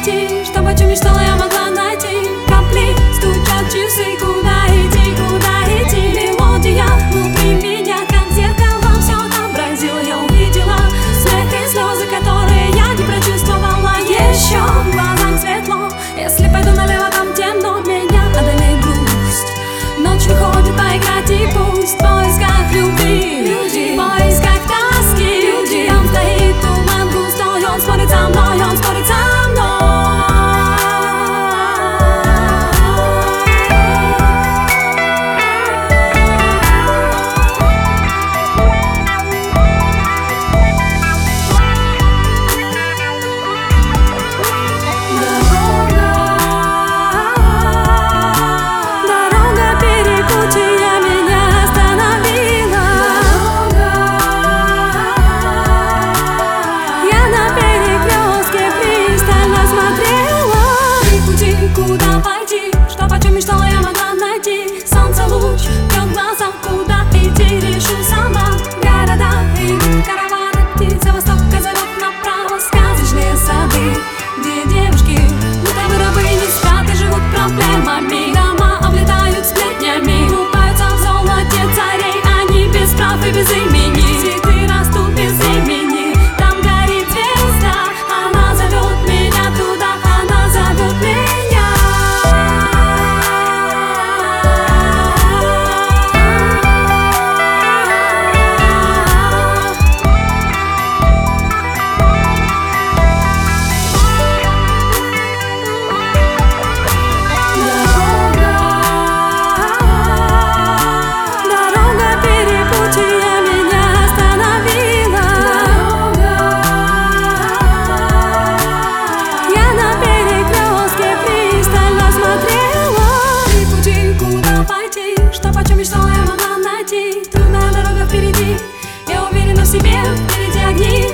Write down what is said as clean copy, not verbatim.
пути, что по чем мечтала, я могла найти. Капли стучат часы, куда идти, куда идти. Мелодия внутри меня, как зеркало, все отобразила. Я увидела смех и слезы, которые я не прочувствовала еще. В глазах светло, если пойду налево, там темно. Меня одолеет грусть, ночь выходит поиграть, и пусть в поисках любви, в поисках тоски. Там стоит туман густой, он смотрит за мной, он смотрит за мной. Куда пойти, что почем мечтала, я могла найти. Солнце луч, бьет в глаза, куда идти, решу сама. Города идут караваны, птицы востока зовут направо. Сказочные сады, где девушки, будто бы рабы, не спят и живут проблемами. Дома облетают сплетнями, купаются в золоте царей. Они без прав и без имени, цветы растут без имени. Там горит звезда, она зовет меня туда, она зовет меня. Что почем мечтала, я могла найти. Трудная дорога впереди, я уверена в себе, впереди огни.